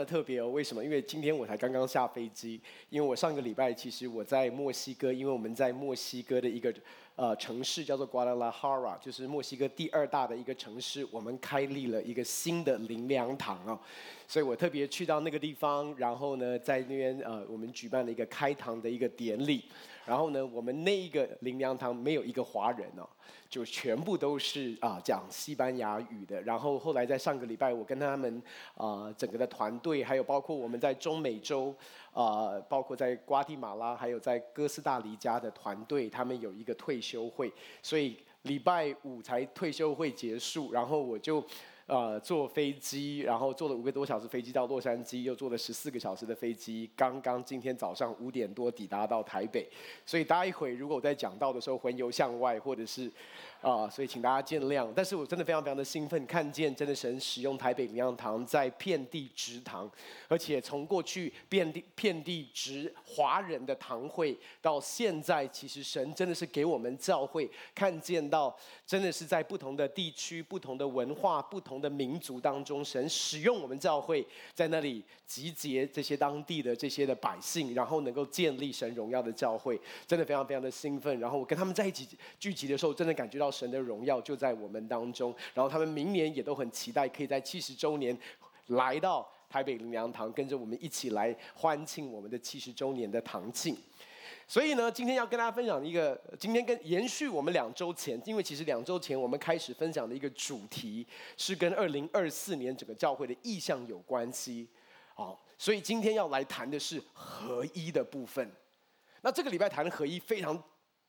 特别哦，为什么？因为今天我才刚刚下飞机，因为我上个礼拜其实我在墨西哥，因为我们在墨西哥的一个城市叫做 Guadalajara， 就是墨西哥第2大的一个城市，我们开立了一个新的灵粮堂哦，所以我特别去到那个地方，然后呢，在那边我们举办了一个开堂的一个典礼，然后呢，我们那一个灵粮堂没有一个华人哦，就全部都是讲西班牙语的。然后后来在上个礼拜，我跟他们整个的团队，还有包括我们在中美洲包括在瓜地马拉，还有在哥斯达黎加的团队，他们有一个退休会，所以礼拜5才退休会结束，然后我就坐飞机，然后坐了5个多小时飞机到洛杉矶，又坐了14个小时的飞机，刚刚今天早上5点多抵达到台北，所以待会如果我在讲道的时候魂游向外，或者是所以请大家见谅。但是我真的非常非常的兴奋，看见真的神使用台北灵粮堂在遍地植堂，而且从过去遍地植华人的堂会，到现在其实神真的是给我们教会看见到，真的是在不同的地区、不同的文化、不同的民族当中，神使用我们教会在那里集结这些当地的这些的百姓，然后能够建立神荣耀的教会，真的非常非常的兴奋。然后我跟他们在一起聚集的时候，真的感觉到神的荣耀就在我们当中。然后他们明年也都很期待，可以在70周年来到台北灵粮堂，跟着我们一起来欢庆我们的70周年的堂庆。所以呢，今天要跟大家分享一个，今天延续我们2周前，因为其实2周前我们开始分享的一个主题是跟2024年整个教会的意向有关系，所以今天要来谈的是合一的部分。那这个礼拜谈的合一非常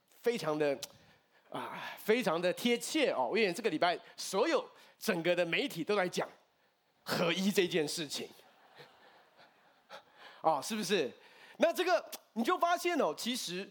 的贴切哦，因为这个礼拜所有整个的媒体都在讲合一这件事情，是不是？那这个你就发现哦，其实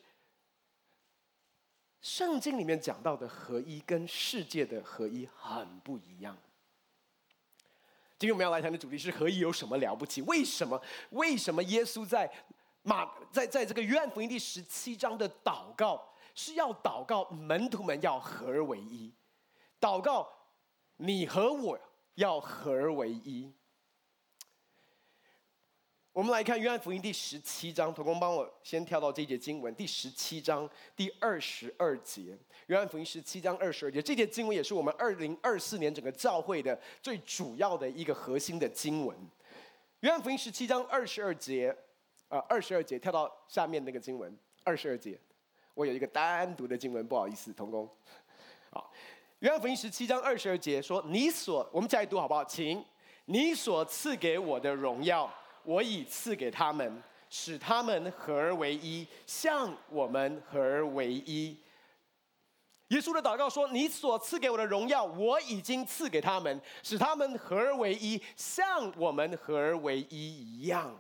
圣经里面讲到的合一跟世界的合一很不一样。今天我们要来谈的主题是合一有什么了不起？为什么耶稣在这个约翰福音第17章的祷告是要祷告门徒们要合而为一，祷告你和我要合而为一。我们来看约翰福音第17章，同工帮我先跳到这一节经文，第17章第22节。约翰福音17章22节，这节经文也是我们2024年整个教会的最主要的一个核心的经文。约翰福音17章22节，22节跳到下面那个经文22节，我有一个单独的经文，不好意思，同工。约翰福音17章22节说：“我们再来读好不好？请你所赐给我的荣耀。”我已赐给他们，使他们合而为一，像我们合而为一。耶稣的祷告说：“你所赐给我的荣耀，我已经赐给他们，使他们合而为一，像我们合而为一一样。”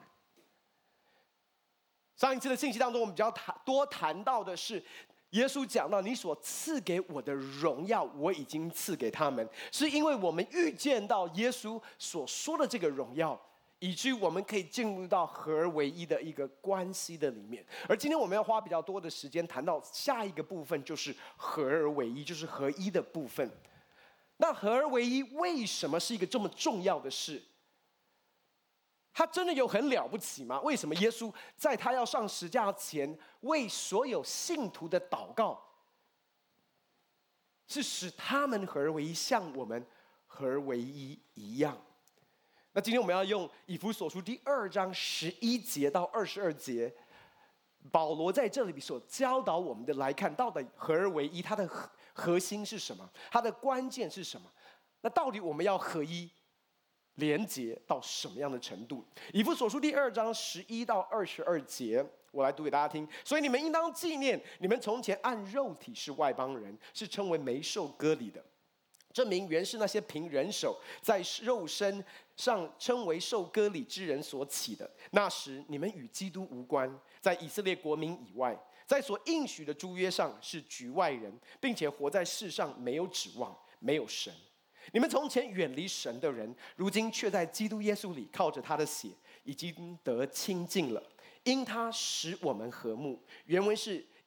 上一次的信息当中，我们比较多谈到的是，耶稣讲到：“你所赐给我的荣耀，我已经赐给他们。”是因为我们遇见到耶稣所说的这个荣耀，以至于我们可以进入到合而为一的一个关系的里面。而今天我们要花比较多的时间谈到下一个部分，就是合而为一，就是合一的部分。那合而为一为什么是一个这么重要的事？它真的有很了不起吗？为什么耶稣在他要上十架前为所有信徒的祷告是使他们合而为一，像我们合而为一一样？那今天我们要用以弗所书第2章11节到22节，保罗在这里所教导我们的来看，到底合而为一它的核心是什么，它的关键是什么？那到底我们要合一连结到什么样的程度？以弗所书第2章11到22节，我来读给大家听。所以你们应当纪念，你们从前按肉体是外邦人，是称为没受割礼的。证明原是那些凭人手在肉身上称为受割礼之人所起的。那时你们与基督无关，在以色列国民以外，在所应许的诸约上是局外人，并且活在世上没有指望，没有神。你们从前远离神的人，如今却在基督耶稣里靠着他的血已经得清净了，因他使我们和睦。原文是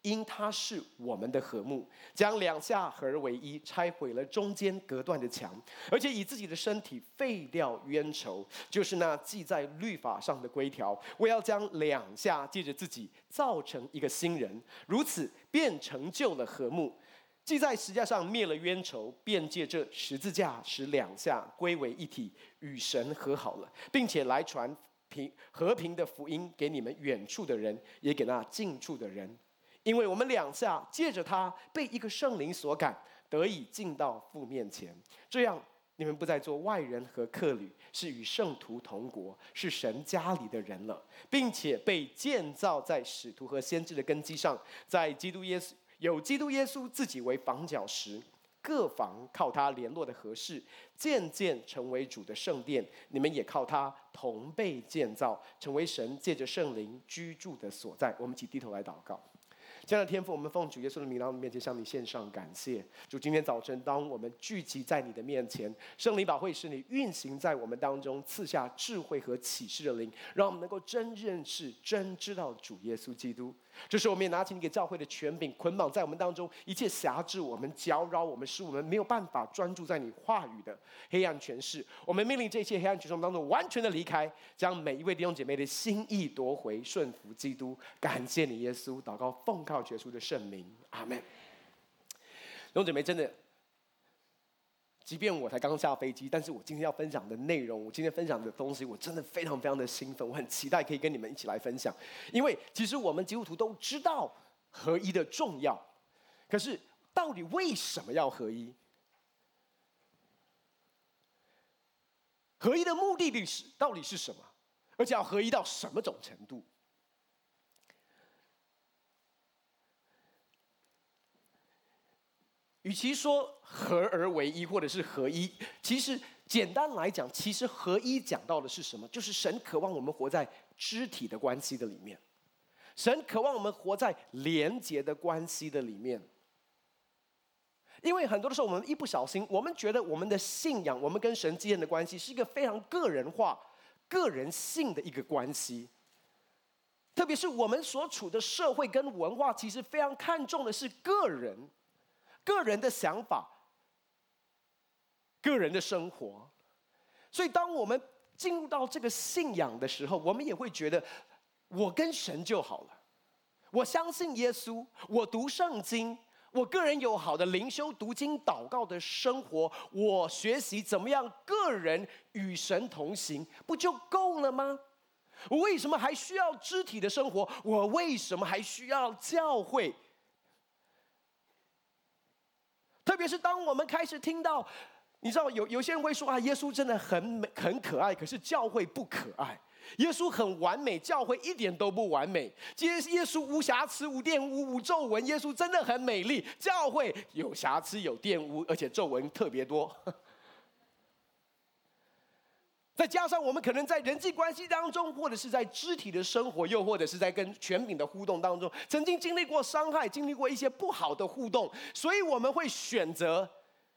因他是我们的和睦，将两下合而为一，拆毁了中间隔断的墙，而且以自己的身体废掉冤仇，就是那记在律法上的规条。我要将两下借着自己造成一个新人，如此便成就了和睦。既在十字架上灭了冤仇，便借这十字架使两下归为一体，与神和好了，并且来传和平的福音给你们远处的人，也给那近处的人。因为我们两下借着他被一个圣灵所感，得以进到父面前，这样你们不再做外人和客旅，是与圣徒同国，是神家里的人了，并且被建造在使徒和先知的根基上，在基督耶稣有基督耶稣自己为房角石，各房靠他联络的合适，渐渐成为主的圣殿。你们也靠他同被建造，成为神借着圣灵居住的所在。我们一起低头来祷告。亲爱的天父，我们奉主耶稣的名来到你面前，向你献上感谢。主，今天早晨当我们聚集在你的面前，圣灵保惠师你运行在我们当中，赐下智慧和启示的灵，让我们能够真认识、真知道主耶稣基督。这时我们也拿起你给教会的权柄，捆绑在我们当中一切辖制我们、搅扰我们，使我们没有办法专注在你话语的黑暗权势。我们命令这些黑暗权势当中完全的离开，将每一位弟兄姐妹的心意夺回，顺服基督。感谢你耶稣，祷告奉靠耶稣的圣名，阿们。弟兄姐妹，真的，即便我才刚下飞机，但是我今天要分享的内容，我今天分享的东西，我真的非常非常的兴奋，我很期待可以跟你们一起来分享。因为其实我们基督徒都知道合一的重要，可是到底为什么要合一？合一的目的到底是什么？而且要合一到什么种程度？与其说合而为一，或者是合一，其实简单来讲，其实合一讲到的是什么？就是神渴望我们活在肢体的关系的里面，神渴望我们活在连结的关系的里面。因为很多的时候，我们一不小心，我们觉得我们的信仰，我们跟神之间的关系是一个非常个人化、个人性的一个关系。特别是我们所处的社会跟文化，其实非常看重的是个人的想法、个人的生活。所以当我们进入到这个信仰的时候，我们也会觉得我跟神就好了，我相信耶稣，我读圣经，我个人有好的灵修、读经、祷告的生活，我学习怎么样个人与神同行，不就够了吗？我为什么还需要肢体的生活？我为什么还需要教会？特别是当我们开始听到，你知道有些人会说啊，耶稣真的很可爱，可是教会不可爱。耶稣很完美，教会一点都不完美。耶稣无瑕疵、无玷污、无皱纹，耶稣真的很美丽。教会有瑕疵、有玷污，而且皱纹特别多。再加上我们可能在人际关系当中，或者是在肢体的生活，又或者是在跟权柄的互动当中，曾经经历过伤害，经历过一些不好的互动，所以我们会选择。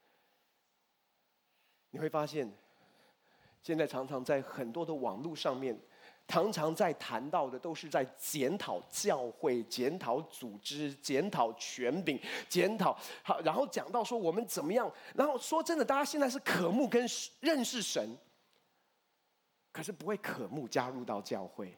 你会发现，现在常常在很多的网络上面，常常在谈到的都是在检讨教会、检讨组织、检讨权柄、检讨好，然后讲到说我们怎么样，然后说真的，大家现在是渴慕跟认识神。可是不会渴慕加入到教会，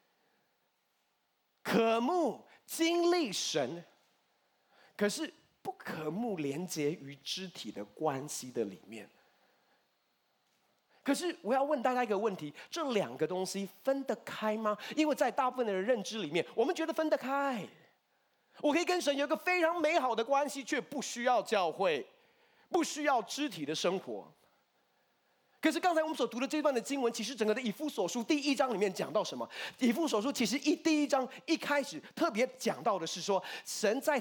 渴慕经历神，可是不渴慕连结于肢体的关系的里面。可是我要问大家一个问题：这两个东西分得开吗？因为在大部分的人认知里面，我们觉得分得开。我可以跟神有一个非常美好的关系，却不需要教会，不需要肢体的生活。可是刚才我们所读的这段的经文，其实整个的以弗所书第1章里面讲到什么？以弗所书其实第1章一开始特别讲到的是说，神在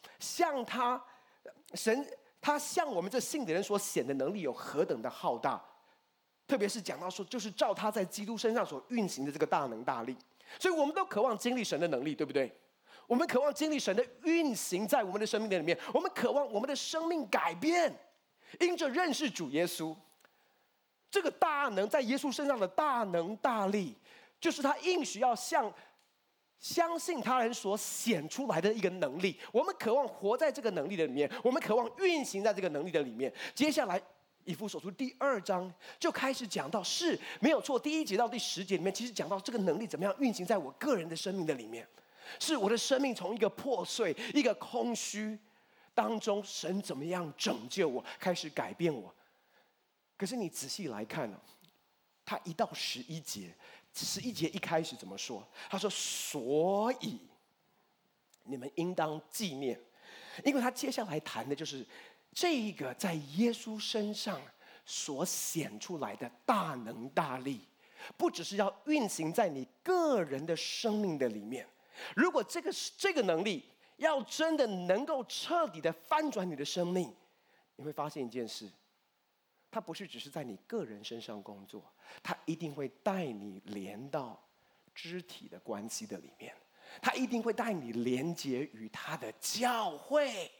他向我们这信的人所显的能力有何等的浩大，特别是讲到说，就是照他在基督身上所运行的这个大能大力。所以我们都渴望经历神的能力，对不对？我们渴望经历神的运行在我们的生命的里面，我们渴望我们的生命改变，因着认识主耶稣。这个大能在耶稣身上的大能大力，就是他应许要像相信他人所显出来的一个能力，我们渴望活在这个能力的里面，我们渴望运行在这个能力的里面。接下来以弗所书第2章就开始讲到，是没有错，第1节到第10节里面其实讲到这个能力怎么样运行在我个人的生命的里面，是我的生命从一个破碎、一个空虚当中，神怎么样拯救我，开始改变我。可是你仔细来看呢，他1到11节，11节一开始怎么说？他说：“所以你们应当纪念。”因为他接下来谈的就是这个在耶稣身上所显出来的大能大力，不只是要运行在你个人的生命的里面。如果这个能力要真的能够彻底的翻转你的生命，你会发现一件事。它不是只是在你个人身上工作，它一定会带你连到肢体的关系的里面，它一定会带你连结于他的教会。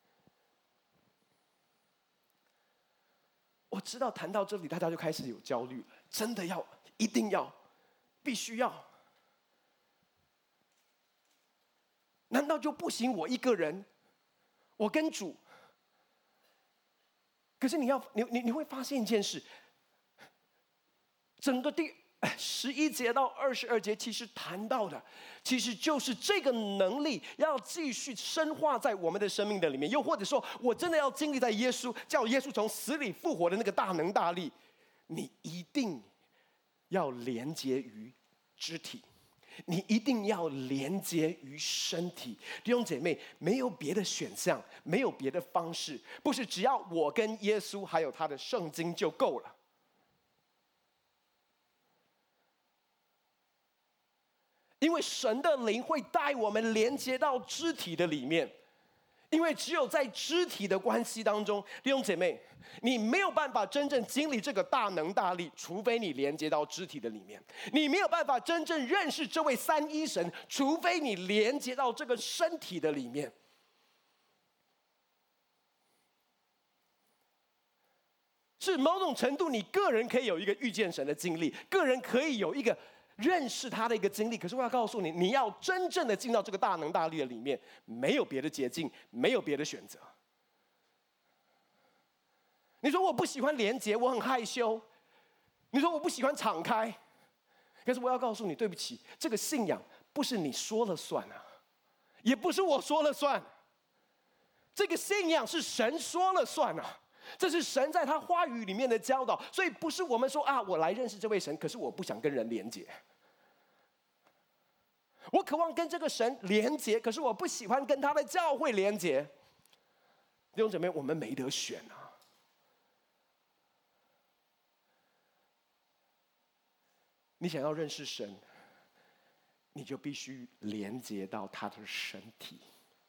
我知道谈到这里，大家就开始有焦虑了，真的要、一定要、必须要？难道就不行？我一个人，我跟主？可是你会发现一件事，整个第11节到22节其实谈到的，其实就是这个能力要继续深化在我们的生命的里面，又或者说我真的要经历在耶稣叫耶稣从死里复活的那个大能大力，你一定要连接于肢体，你一定要连接于身体。弟兄姐妹，没有别的选项，没有别的方式，不是只要我跟耶稣还有他的圣经就够了。因为神的灵会带我们连接到肢体的里面，因为只有在肢体的关系当中，弟兄姐妹，你没有办法真正经历这个大能大力，除非你连接到肢体的里面；你没有办法真正认识这位三一神，除非你连接到这个身体的里面。是某种程度，你个人可以有一个遇见神的经历，个人可以有一个认识他的一个经历。可是我要告诉你，你要真正的进到这个大能大力的里面，没有别的捷径，没有别的选择。你说我不喜欢连结，我很害羞。你说我不喜欢敞开，可是我要告诉你，对不起，这个信仰不是你说了算啊，也不是我说了算。这个信仰是神说了算啊。这是神在他话语里面的教导，所以不是我们说啊，我来认识这位神，可是我不想跟人连结。我渴望跟这个神连结，可是我不喜欢跟他的教会连结。弟兄姊妹，我们没得选啊。你想要认识神，你就必须连结到他的身体。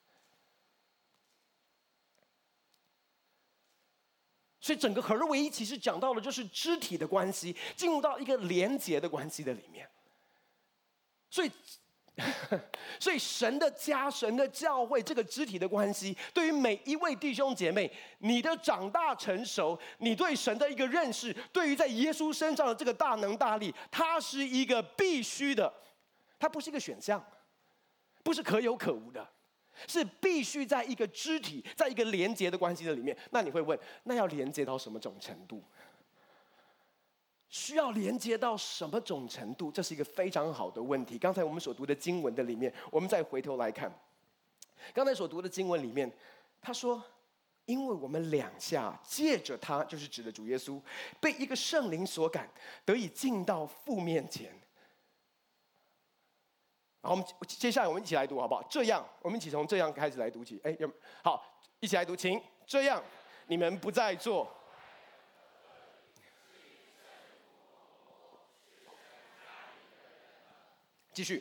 所以整个合而为一其实讲到的就是肢体的关系，进入到一个连结的关系的里面。所以神的家、神的教会这个肢体的关系，对于每一位弟兄姐妹，你的长大成熟，你对神的一个认识，对于在耶稣身上的这个大能大力，它是一个必须的，它不是一个选项，不是可有可无的。是必须在一个肢体，在一个连结的关系的里面。那你会问，那要连接到什么种程度？需要连接到什么种程度？这是一个非常好的问题。刚才我们所读的经文的里面，我们再回头来看，刚才所读的经文里面，他说，因为我们两下借着他，就是指的主耶稣，被一个圣灵所感，得以进到父面前。好，我们接下来我们一起来读好不好？这样，我们一起从这样开始来读起。好，一起来读，请。这样，你们不再做。继续。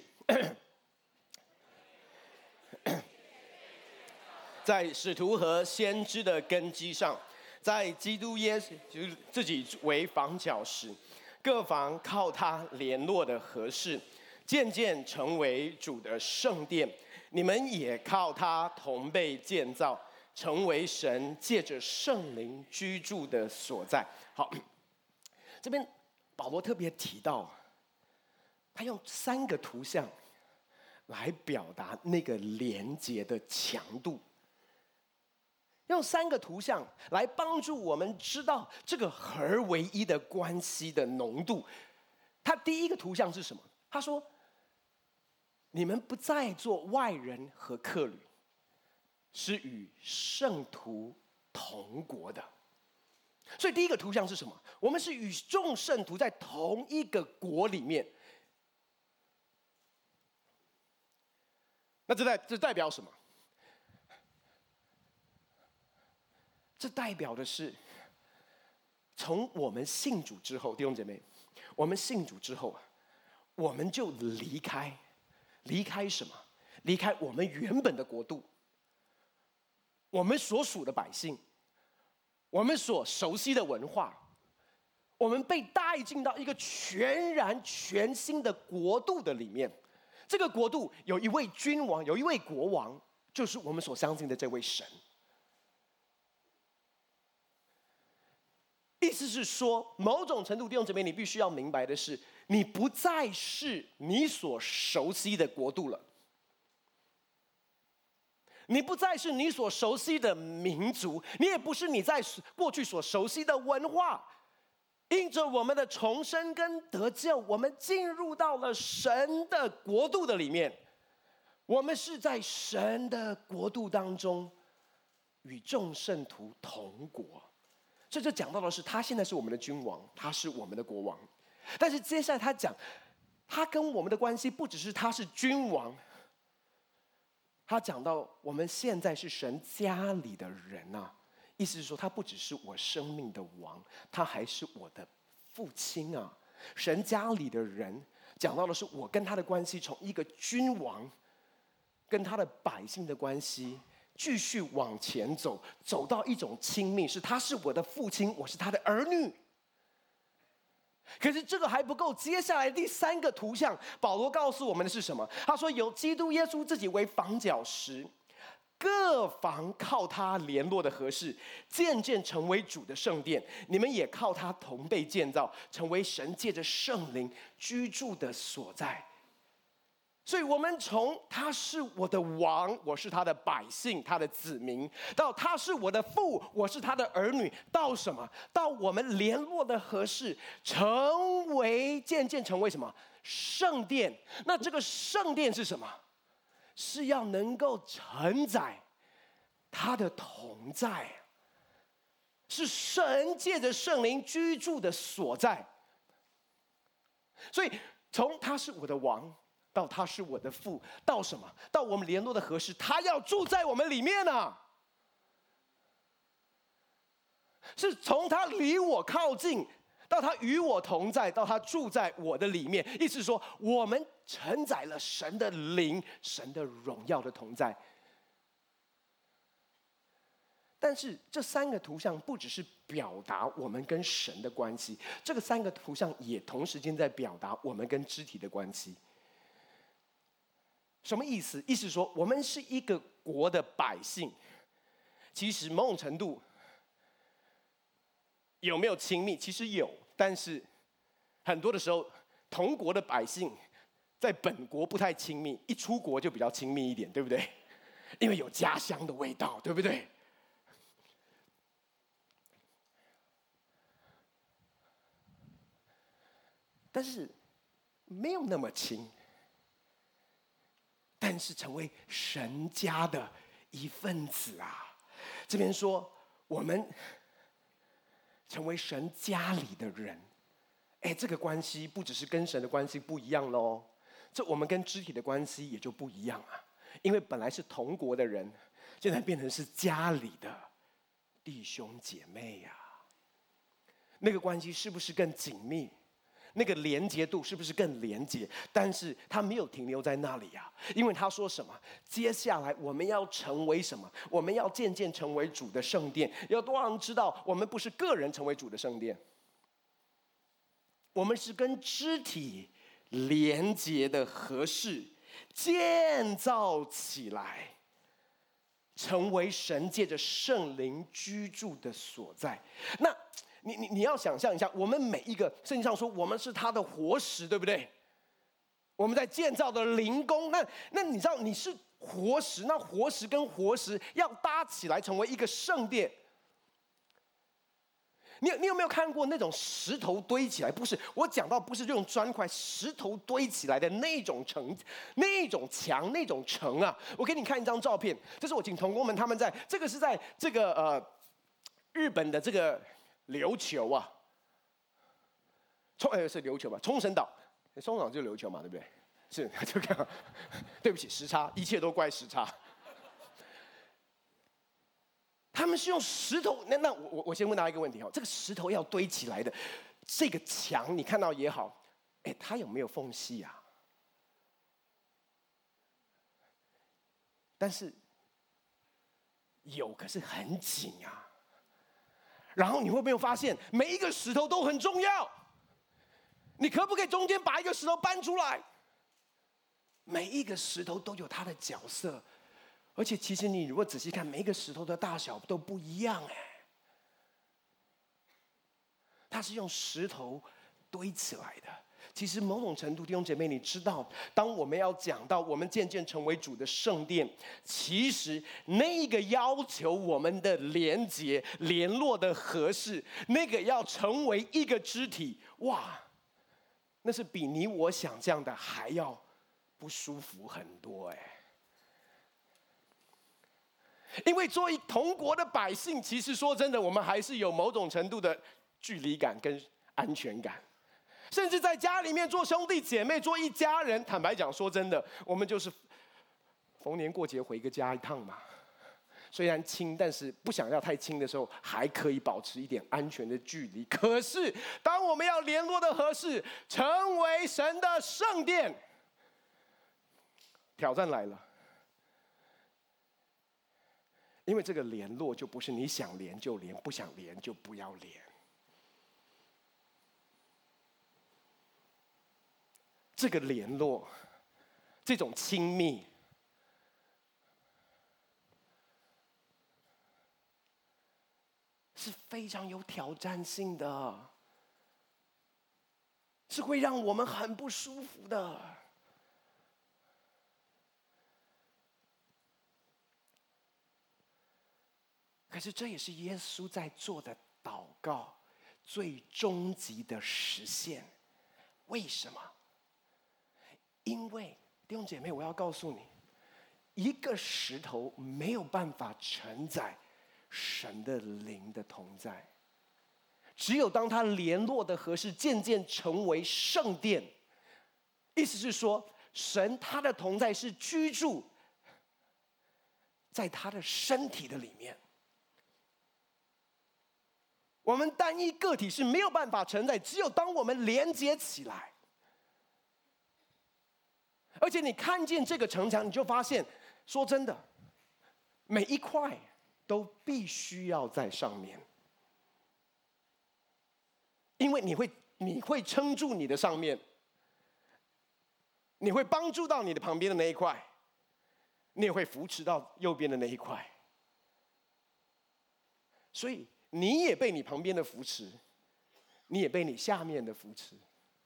在使徒和先知的根基上，在基督耶稣自己为房角石，各房靠他联络的合适。渐渐成为主的圣殿，你们也靠他同被建造，成为神借着圣灵居住的所在。好，这边保罗特别提到，他用3个图像来表达那个连结的强度。用3个图像来帮助我们知道这个合而为一的关系的浓度。他第一个图像是什么？他说：“你们不再做外人和客旅，是与圣徒同国的。”所以第一个图像是什么？我们是与众圣徒在同一个国里面。那这代表什么？这代表的是，从我们信主之后，弟兄姐妹，我们信主之后啊，我们就离开什么？离开我们原本的国度，我们所属的百姓，我们所熟悉的文化，我们被带进到一个全然全新的国度的里面。这个国度有一位君王，有一位国王，就是我们所相信的这位神。意思是说，某种程度，弟兄姊妹，你必须要明白的是，你不再是你所熟悉的国度了，你不再是你所熟悉的民族，你也不是你在过去所熟悉的文化。因着我们的重生跟得救，我们进入到了神的国度的里面。我们是在神的国度当中与众圣徒同国。所以这讲到的是，他现在是我们的君王，他是我们的国王。但是接下来他讲，他跟我们的关系不只是他是君王，他讲到我们现在是神家里的人啊。意思是说，他不只是我生命的王，他还是我的父亲啊。神家里的人讲到的是我跟他的关系，从一个君王跟他的百姓的关系继续往前走，走到一种亲密，是他是我的父亲，我是他的儿女。可是这个还不够，接下来第3个图像，保罗告诉我们的是什么？他说：“有基督耶稣自己为房角石，各房靠他联络的合适，渐渐成为主的圣殿。你们也靠他同被建造，成为神借着圣灵居住的所在。”所以我们从他是我的王，我是他的百姓，他的子民，到他是我的父，我是他的儿女，到什么？到我们联络的合适，渐渐成为什么？圣殿。那这个圣殿是什么？是要能够承载他的同在，是神借着圣灵居住的所在。所以从他是我的王，到他是我的父，到什么？到我们联络的合适，他要住在我们里面啊！是从他离我靠近，到他与我同在，到他住在我的里面。意思是说，我们承载了神的灵、神的荣耀的同在。但是这3个图像不只是表达我们跟神的关系，这个3个图像也同时间在表达我们跟肢体的关系。什么意思？意思是说，我们是一个国的百姓，其实某种程度有没有亲密？其实有，但是很多的时候，同国的百姓在本国不太亲密，一出国就比较亲密一点，对不对？因为有家乡的味道，对不对？但是没有那么亲，但是成为神家的一份子啊。这边说我们成为神家里的人，这个关系不只是跟神的关系不一样咯，这我们跟肢体的关系也就不一样啊。因为本来是同国的人，现在变成是家里的弟兄姐妹呀。那个关系是不是更紧密？那个连结度是不是更连结？但是他没有停留在那里啊，因为他说什么？接下来我们要成为什么？我们要渐渐成为主的圣殿。有多少人知道，我们不是个人成为主的圣殿，我们是跟肢体连结的合适，建造起来，成为神借着圣灵居住的所在。那你要想象一下，我们每一个圣经上说我们是他的活石，对不对？ 我们在建造的灵宫。那你知道你是活石，那活石跟活石要搭起来成为一个圣殿。你有没有看过那种石头堆起来？不是，我讲到不是用砖块，石头堆起来的那种城、那种墙、那种城啊！我给你看一张照片，这是我请同工们他们这个是在这个日本的这个琉球啊，是琉球吧？冲绳岛，冲绳岛就是琉球嘛，对不对？是，就这样。对不起，时差，一切都怪时差。他们是用石头，那我先问大家一个问题哈，这个石头要堆起来的，这个墙你看到也好，它有没有缝隙啊？但是有，可是很紧啊。然后你会不会发现，每一个石头都很重要？你可不可以中间把一个石头搬出来？每一个石头都有它的角色。而且其实你如果仔细看，每一个石头的大小都不一样它是用石头堆起来的。其实某种程度，弟兄姐妹，你知道，当我们要讲到我们渐渐成为主的圣殿，其实那一个要求我们的连结、联络的合适，那个要成为一个肢体，哇，那是比你我想象的还要不舒服很多因为作为同国的百姓，其实说真的，我们还是有某种程度的距离感跟安全感。甚至在家里面做兄弟姐妹，做一家人，坦白讲，说真的，我们就是逢年过节回个家一趟嘛。虽然亲，但是不想要太亲的时候，还可以保持一点安全的距离。可是，当我们要联络的合适，成为神的圣殿，挑战来了。因为这个联络就不是你想连就连，不想连就不要连。这个联络，这种亲密，是非常有挑战性的，是会让我们很不舒服的。可是这也是耶稣在做的祷告最终极的实现。为什么？因为弟兄姐妹，我要告诉你，一个石头没有办法承载神的灵的同在。只有当它联络的合适，渐渐成为圣殿，意思是说，神他的同在是居住在他的身体的里面。我们单一个体是没有办法承载，只有当我们连接起来。而且你看见这个城墙，你就发现，说真的，每一块都必须要在上面，因为你会撑住你的上面，你会帮助到你的旁边的那一块，你也会扶持到右边的那一块，所以你也被你旁边的扶持，你也被你下面的扶持，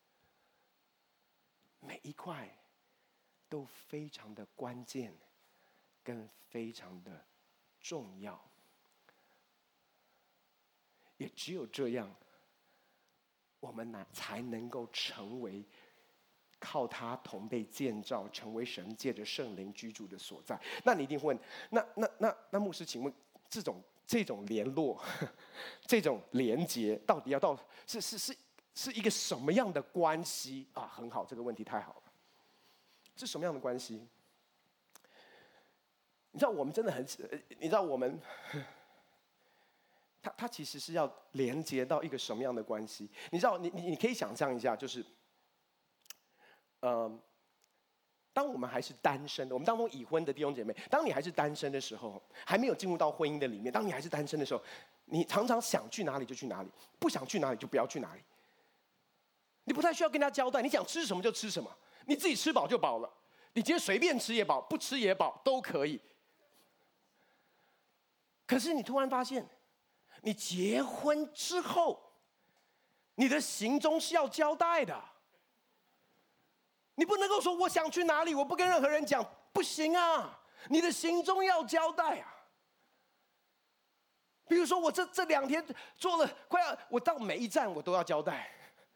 每一块都非常的关键，跟非常的重要。也只有这样，我们才能够成为靠他同被建造，成为神借着圣灵居住的所在。那你一定会问，那牧师，请问这种联络，这种连结，到底是一个什么样的关系啊？很好，这个问题太好了。是什么样的关系？你知道我们真的很，你知道我们，它其实是要连接到一个什么样的关系？你知道，你可以想象一下，就是，当我们还是单身的，我们当中已婚的弟兄姐妹，当你还是单身的时候，还没有进入到婚姻的里面，当你还是单身的时候，你常常想去哪里就去哪里，不想去哪里就不要去哪里。你不太需要跟他交代，你想吃什么就吃什么。你自己吃饱就饱了，你今天随便吃也饱，不吃也饱，都可以。可是你突然发现，你结婚之后，你的行踪是要交代的。 你不能够说我想去哪里，我不跟任何人讲，不行啊！你的行踪要交代啊。比如说我这2天做了我到每一站我都要交代，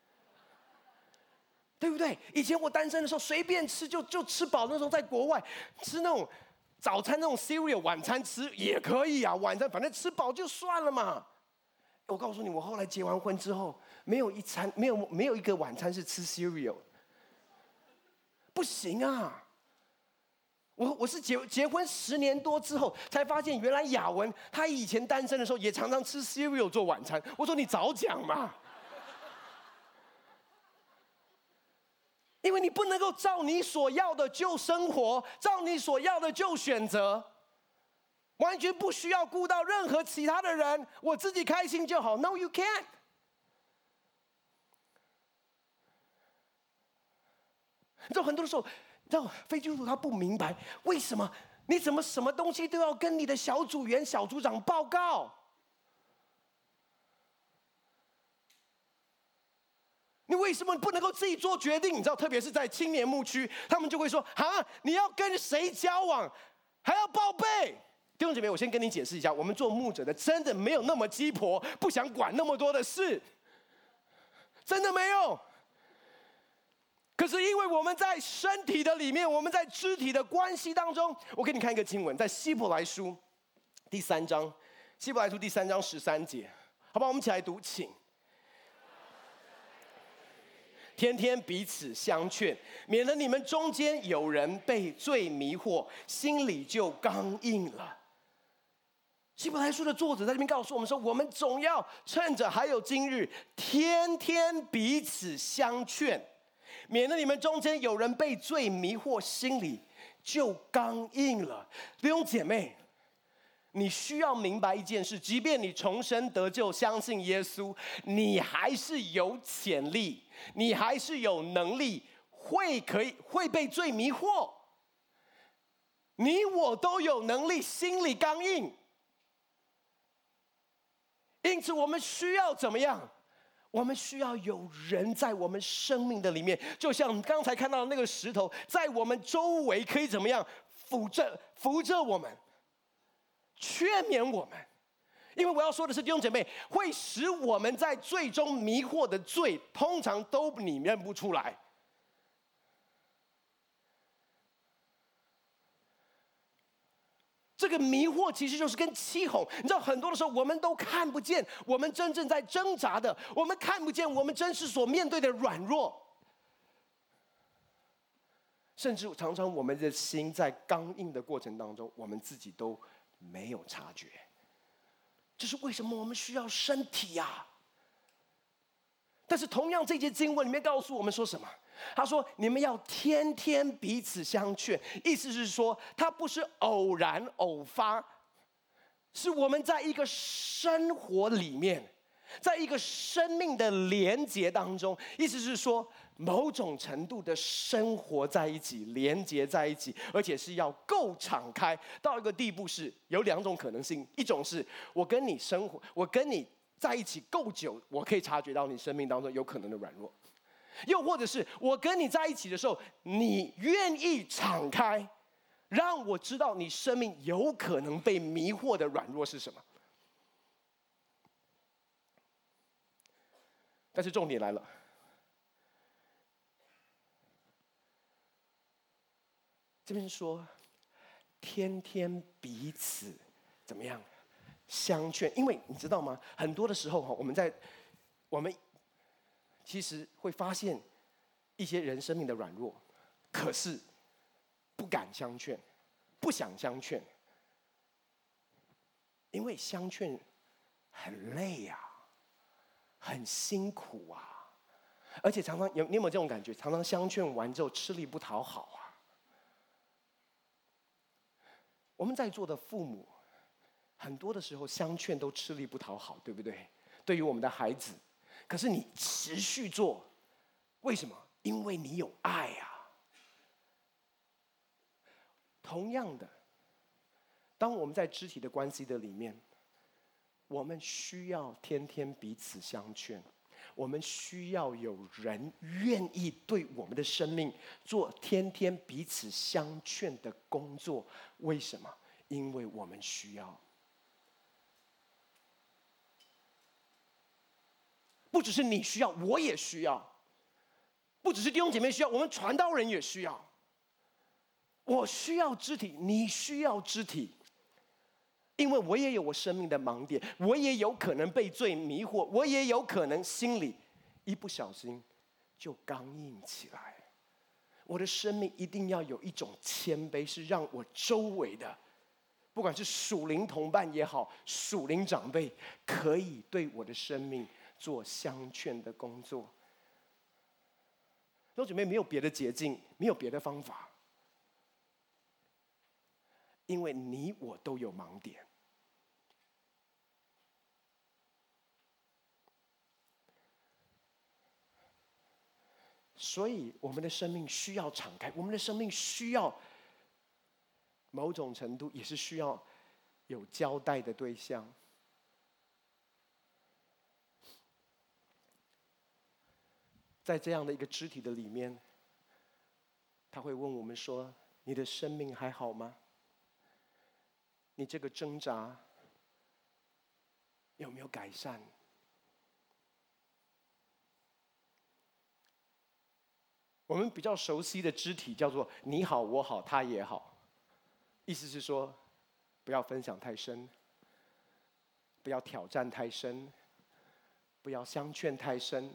对不对？以前我单身的时候随便吃就吃饱，那时候在国外吃那种早餐那种 cereal， 晚餐吃也可以啊，晚餐反正吃饱就算了嘛。我告诉你，我后来结完婚之后，没有一个晚餐是吃 cereal， 不行啊！我是结婚10年多之后才发现，原来雅文他以前单身的时候也常常吃 cereal 做晚餐。我说你早讲嘛，因为你不能够照你所要的就生活，照你所要的就选择，完全不需要顾到任何其他的人，我自己开心就好。No, you can't。你知道很多的时候，你知道非基督徒他不明白为什么你怎么什么东西都要跟你的小组员、小组长报告？你为什么不能够自己做决定？你知道，特别是在青年牧区，他们就会说：啊，你要跟谁交往，还要报备。弟兄姐妹，我先跟你解释一下，我们做牧者的真的没有那么鸡婆，不想管那么多的事，真的没有。可是因为我们在身体的里面，我们在肢体的关系当中，我给你看一个经文，在希伯来书第3章，希伯来书第3章13节，好不好？我们一起来读，请。天天彼此相劝，免得你们中间有人被罪迷惑，心里就刚硬了。希伯来书的作者在这边告诉我们说，我们总要趁着还有今日，天天彼此相劝，免得你们中间有人被罪迷惑，心里就刚硬了。弟兄姐妹，你需要明白一件事，即便你重生得救，相信耶稣，你还是有潜力，你还是有能力会被罪迷惑。你我都有能力心里刚硬，因此我们需要怎么样？我们需要有人在我们生命的里面，就像刚才看到的那个石头，在我们周围可以怎么样扶着我们，劝勉我们。因为我要说的是，弟兄姐妹，会使我们在最终迷惑的罪，通常都你认不出来。这个迷惑其实就是跟欺哄，你知道，很多的时候我们都看不见我们真正在挣扎的，我们看不见我们真实所面对的软弱，甚至常常我们的心在刚硬的过程当中，我们自己都没有察觉。这是为什么我们需要身体呀？但是同样，这节经文里面告诉我们说什么？他说：“你们要天天彼此相劝。”意思是说，它不是偶然偶发，是我们在一个生活里面，在一个生命的连结当中。意思是说，某种程度的生活在一起，连结在一起，而且是要够敞开到一个地步，是有2种可能性：一种是我跟你生活，我跟你在一起够久，我可以察觉到你生命当中有可能的软弱；又或者是我跟你在一起的时候，你愿意敞开，让我知道你生命有可能被迷惑的软弱是什么。但是重点来了，这边说天天彼此怎么样相劝，因为你知道吗？很多的时候我们其实会发现一些人生命的软弱，可是不敢相劝，不想相劝，因为相劝很累啊，很辛苦啊，而且常常你有没有这种感觉？常常相劝完之后吃力不讨好啊。我们在座的父母，很多的时候相劝都吃力不讨好，对不对？对于我们的孩子，可是你持续做，为什么？因为你有爱啊。同样的，当我们在肢体的关系的里面，我们需要天天彼此相劝， 我们需要有人愿意对我们的生命做天天彼此相劝的工作。为什么？因为我们需要。不只是你需要，我也需要；不只是弟兄姐妹需要，我们传道人也需要。我需要肢体，你需要肢体，因为我也有我生命的盲点，我也有可能被罪迷惑，我也有可能心里一不小心就刚硬起来。我的生命一定要有一种谦卑，是让我周围的，不管是属灵同伴也好，属灵长辈，可以对我的生命做相劝的工作。弟兄姐妹，没有别的捷径，没有别的方法，因为你我都有盲点。所以我们的生命需要敞开，我们的生命需要某种程度也是需要有交代的对象。在这样的一个肢体的里面，他会问我们说：你的生命还好吗？你这个挣扎有没有改善？我们比较熟悉的肢体叫做你好我好他也好，意思是说不要分享太深，不要挑战太深，不要相劝太深。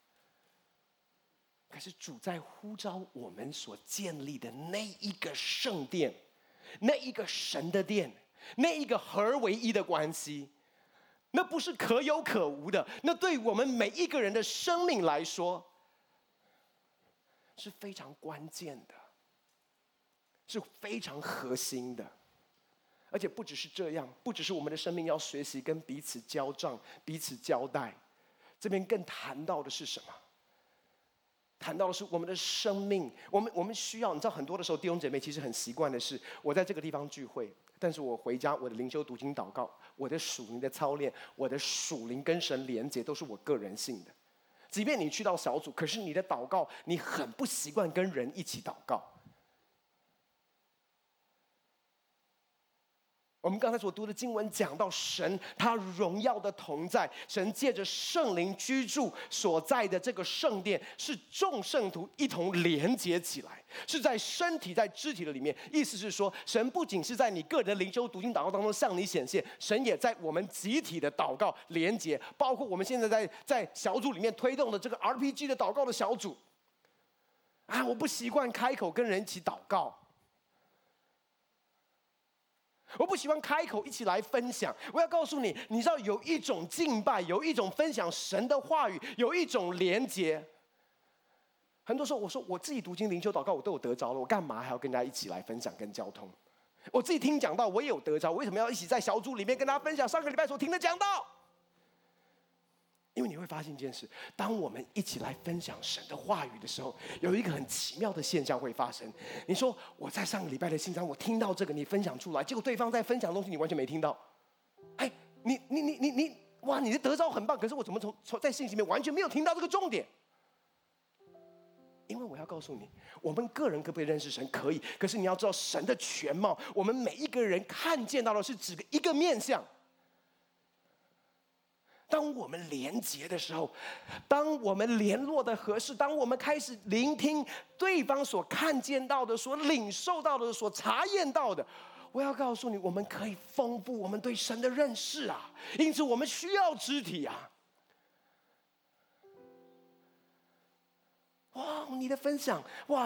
可是主在呼召我们所建立的那一个圣殿，那一个神的殿，那一个合而为一的关系，那不是可有可无的，那对我们每一个人的生命来说是非常关键的，是非常核心的。而且不只是这样，不只是我们的生命要学习跟彼此交账、彼此交代，这边更谈到的是什么？谈到的是我们的生命，我们需要，你知道，很多的时候弟兄姐妹其实很习惯的是，我在这个地方聚会，但是我回家，我的灵修、读经、祷告，我的属灵的操练，我的属灵跟神连结，都是我个人性的。即便你去到小组，可是你的祷告，你很不习惯跟人一起祷告。我们刚才所读的经文讲到神他荣耀的同在，神借着圣灵居住所在的这个圣殿，是众圣徒一同连结起来，是在身体在肢体的里面。意思是说，神不仅是在你个人的灵修读经祷告当中向你显现，神也在我们集体的祷告连结，包括我们现在在小组里面推动的这个 RPG 的祷告的小组。我不习惯开口跟人一起祷告，我不喜欢开口一起来分享。我要告诉你，你知道有一种敬拜，有一种分享神的话语，有一种连结。很多时候我说我自己读经灵修祷告我都有得着了，我干嘛还要跟大家一起来分享跟交通？我自己听讲道我也有得着，我为什么要一起在小组里面跟大家分享上个礼拜所听的讲道？因为你会发现一件事，当我们一起来分享神的话语的时候，有一个很奇妙的现象会发生。你说我在上个礼拜的信章我听到这个，你分享出来，结果对方在分享的东西你完全没听到。哇，你的得着很棒，可是我怎么从在信息里面完全没有听到这个重点？因为我要告诉你，我们个人可不可以认识神？可以，可是你要知道神的全貌，我们每一个人看见到的是只一个面向。当我们连结的时候，当我们联络的合适，当我们开始聆听对方所看见到的、所领受到的、所查验到的，我要告诉你，我们可以丰富我们对神的认识啊！因此，我们需要肢体啊！哇，你的分享，哇，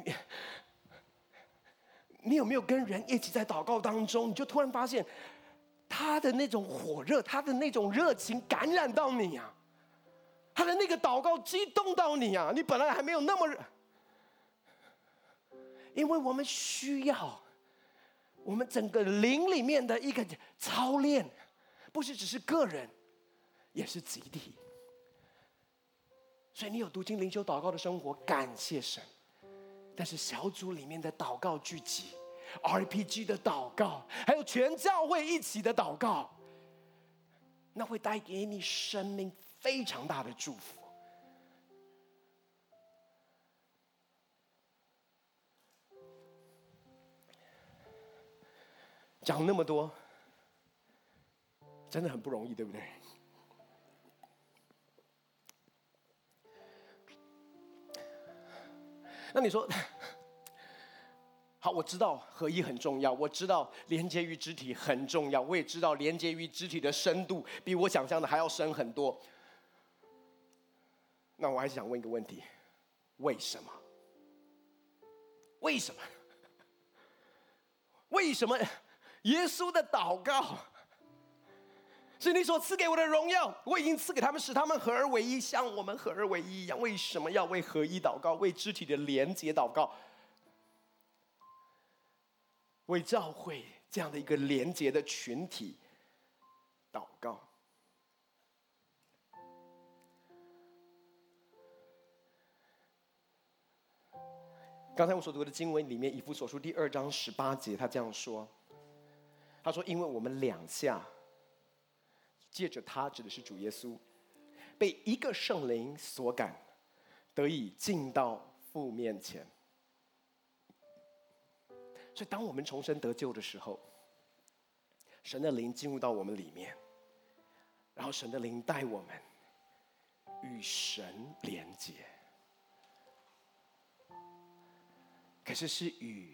你有没有跟人一起在祷告当中，你就突然发现他的那种火热，他的那种热情感染到你啊，他的那个祷告激动到你啊，你本来还没有那么热，因为我们需要我们整个灵里面的一个操练，不是只是个人，也是集体。所以你有读经灵修祷告的生活，感谢神。但是小组里面的祷告聚集，RPG 的祷告，还有全教会一起的祷告，那会带给你生命非常大的祝福。 讲那么多，真的很不容易，对不对？那你说，好，我知道合一很重要，我知道连接于肢体很重要，我也知道连接于肢体的深度比我想象的还要深很多。那我还是想问一个问题：为什么？为什么？为什么耶稣的祷告是你所赐给我的荣耀？我已经赐给他们，使他们合而为一，像我们合而为一一样。为什么要为合一祷告？为肢体的连结祷告？为教会这样的一个连结的群体祷告。刚才我所读的经文里面，以弗所书第2章18节，他这样说：他说，因为我们两下借着他，指的是主耶稣，被一个圣灵所感，得以进到父面前。所以当我们重生得救的时候，神的灵进入到我们里面，然后神的灵带我们与神连结，可是是与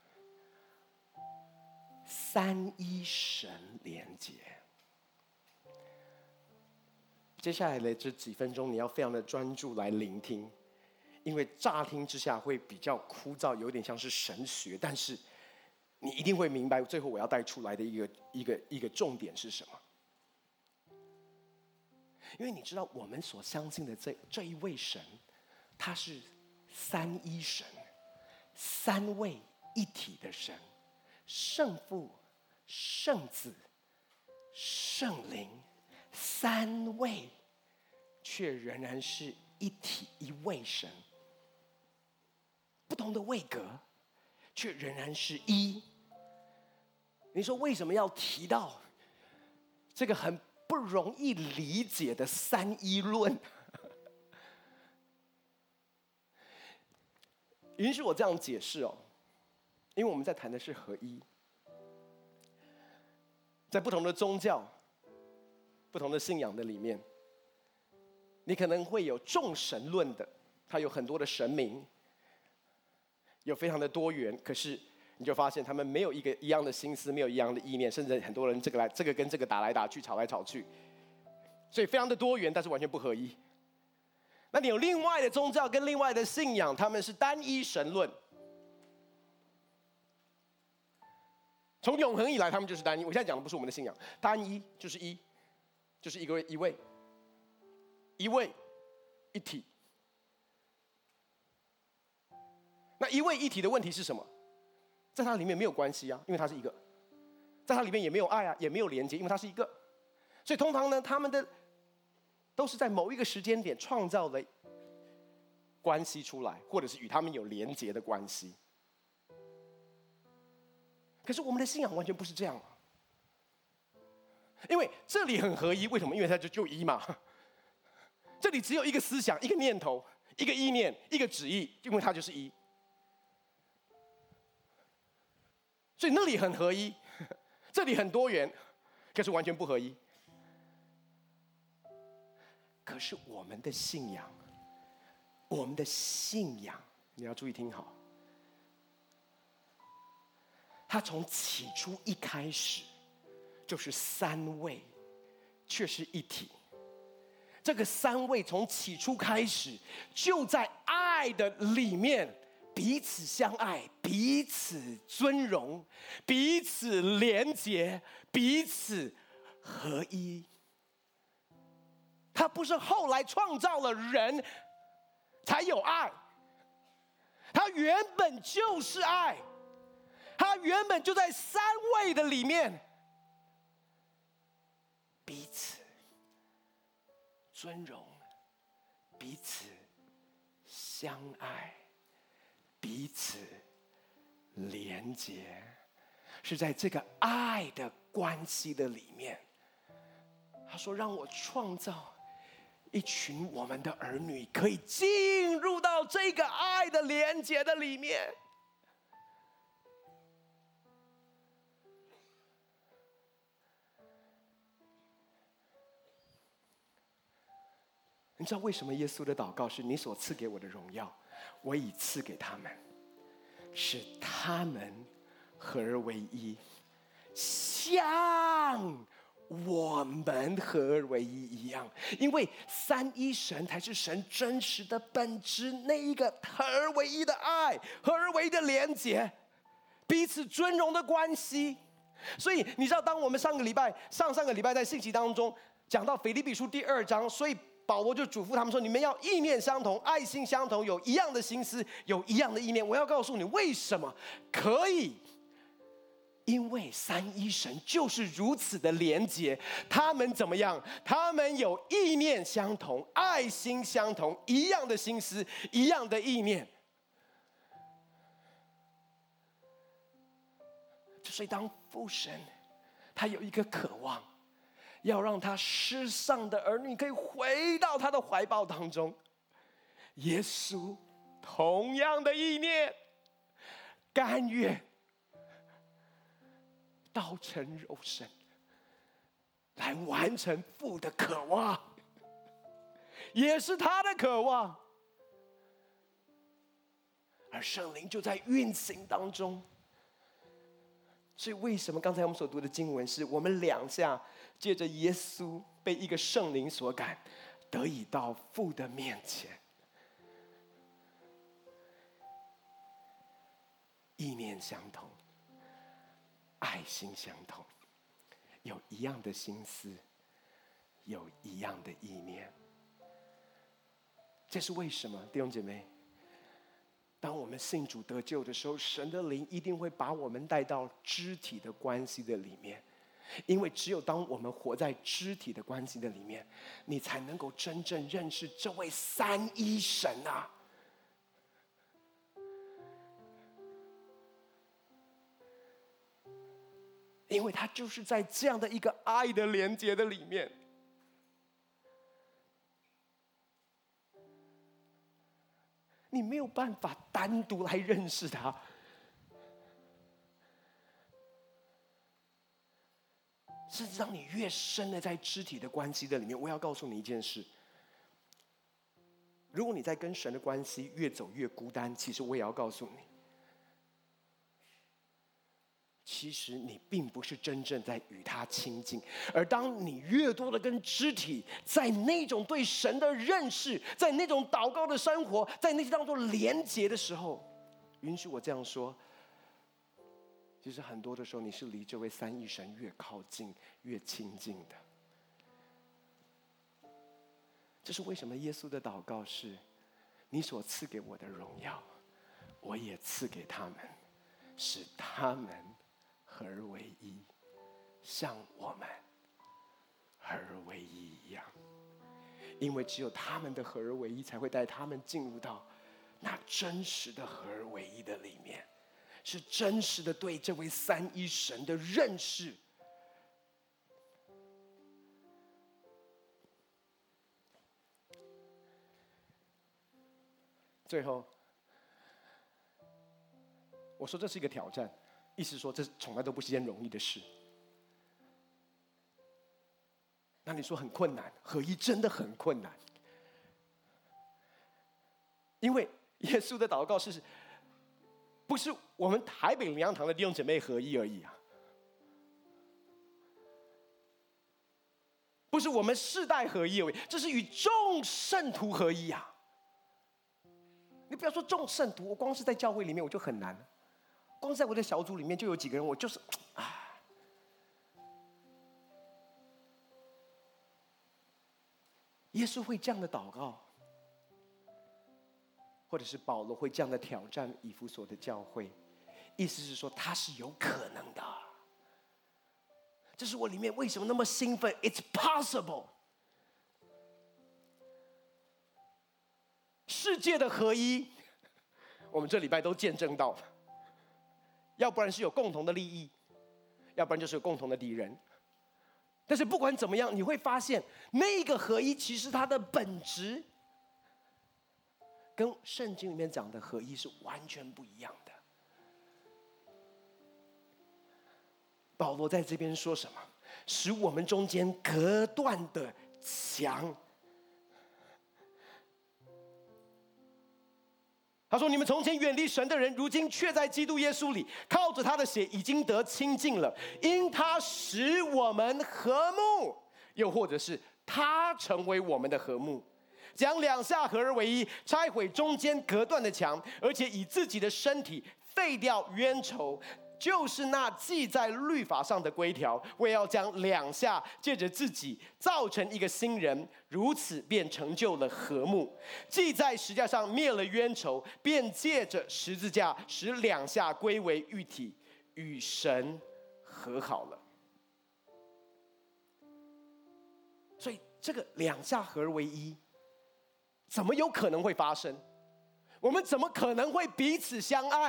三一神连结。接下来的这几分钟，你要非常的专注来聆听，因为乍听之下会比较枯燥，有点像是神学，但是你一定会明白，最后我要带出来的一个重点是什么。因为你知道，我们所相信的这一位神，他是三一神，三位一体的神，圣父、圣子、圣灵，三位，却仍然是一体一位神，不同的位格，却仍然是一。你说为什么要提到这个很不容易理解的三一论？允许我这样解释哦，因为我们在谈的是合一。在不同的宗教、不同的信仰的里面，你可能会有众神论的，它有很多的神明，有非常的多元，可是你就发现他们没有一样的心思，没有一样的意念，甚至很多人这个跟这个打来打去，吵来吵去，所以非常的多元，但是完全不合一。那你有另外的宗教跟另外的信仰，他们是单一神论，从永恒以来他们就是单一。我现在讲的不是我们的信仰，单一就是一，就是一位一体。那一位一体的问题是什么？在它里面没有关系啊，因为它是一个；在它里面也没有爱啊，也没有连接，因为它是一个。所以通常呢，他们的都是在某一个时间点创造的关系出来，或者是与他们有连接的关系。可是我们的信仰完全不是这样啊，因为这里很合一，为什么？因为它就一嘛。这里只有一个思想、一个念头、一个意念、一个旨意，因为它就是一。所以那里很合一，这里很多元，可是完全不合一。可是我们的信仰，你要注意听好，它从起初一开始就是三位，却是一体。这个三位从起初开始就在爱的里面彼此相爱，彼此尊荣，彼此连结，彼此合一。他不是后来创造了人才有爱，他原本就是爱，他原本就在三位的里面，彼此尊荣，彼此相爱，彼此连结，是在这个爱的关系的里面。他说：“让我创造一群我们的儿女，可以进入到这个爱的连结的里面。” 你知道为什么耶稣的祷告是你所赐给我的荣耀，我已赐给他们，使他们合而为一，像我们合而为一一样。因为三一神才是神真实的本质，那一个合而为一的爱，合而为一的连结，彼此尊荣的关系。所以你知道，当我们上个礼拜在信息当中讲到腓立比书第2章，所以保罗就嘱咐他们说，你们要意念相同，爱心相同，有一样的心思，有一样的意念。我要告诉你为什么可以，因为三一神就是如此的连结。他们怎么样？他们有意念相同，爱心相同，一样的心思，一样的意念。所以当父神他有一个渴望，要让他失丧的儿女可以回到他的怀抱当中，耶稣同样的意念，甘愿道成肉身，来完成父的渴望，也是他的渴望。而圣灵就在运行当中。所以为什么刚才我们所读的经文是我们两下借着耶稣被一个圣灵所感，得以到父的面前？意念相同，爱心相同，有一样的心思，有一样的意念。这是为什么，弟兄姐妹？当我们信主得救的时候，神的灵一定会把我们带到肢体的关系的里面，因为只有当我们活在肢体的关系的里面，你才能够真正认识这位三一神啊！因为他就是在这样的一个爱的连结的里面。你没有办法单独来认识他，甚至当你越深的在肢体的关系的里面，我要告诉你一件事：如果你在跟神的关系越走越孤单，其实我也要告诉你，其实你并不是真正在与他亲近。而当你越多的跟肢体在那种对神的认识，在那种祷告的生活，在那些当中连结的时候，允许我这样说，其实很多的时候你是离这位三一神越靠近越亲近的。这是为什么耶稣的祷告是，你所赐给我的荣耀，我也赐给他们，使他们合而为一，像我们合而为一一样。因为只有他们的合而为一，才会带他们进入到那真实的合而为一的里面，是真实的对这位三一神的认识。最后，我说这是一个挑战，意思说这从来都不是件容易的事。那你说很困难，合一真的很困难，因为耶稣的祷告是，不是我们台北灵粮堂的弟兄姐妹合一而已啊，不是我们世代合一而已，这是与众圣徒合一啊。你不要说众圣徒，我光是在教会里面我就很难，光是在我的小组里面就有几个人，我就是耶稣会这样的祷告，或者是保罗会这样的挑战以弗所的教会，意思是说他是有可能的。这是我里面为什么那么兴奋 ，It's possible。世界的合一，我们这礼拜都见证到了，要不然是有共同的利益，要不然就是有共同的敌人。但是不管怎么样，你会发现那个合一其实它的本质跟圣经里面讲的合一是完全不一样的。保罗在这边说什么？使我们中间隔断的墙他说：“你们从前远离神的人，如今却在基督耶稣里，靠着他的血已经得清净了，因他使我们和睦，又或者是他成为我们的和睦。将两下合而为一，拆毁中间隔断的墙，而且以自己的身体废掉冤仇，就是那记在律法上的规条，为要将两下借着自己造成一个新人，如此便成就了和睦。既在十字架上灭了冤仇，便借着十字架使两下归为一体，与神和好了。”所以这个两下合而为一，怎么有可能会发生？我们怎么可能会彼此相爱？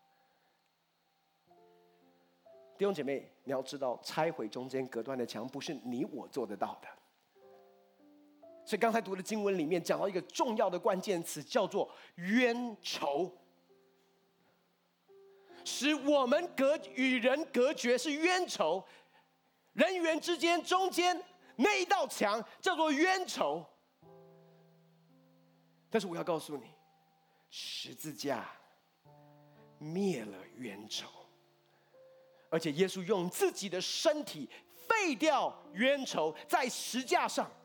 弟兄姐妹，你要知道，拆毁中间隔断的墙，不是你我做得到的。所以刚才读的经文里面讲到一个重要的关键词，叫做冤仇。使我们与人隔绝是冤仇，人与人之间中间那一道墙叫做冤仇。但是我要告诉你，十字架灭了冤仇，而且耶稣用自己的身体废掉冤仇，在十字架上。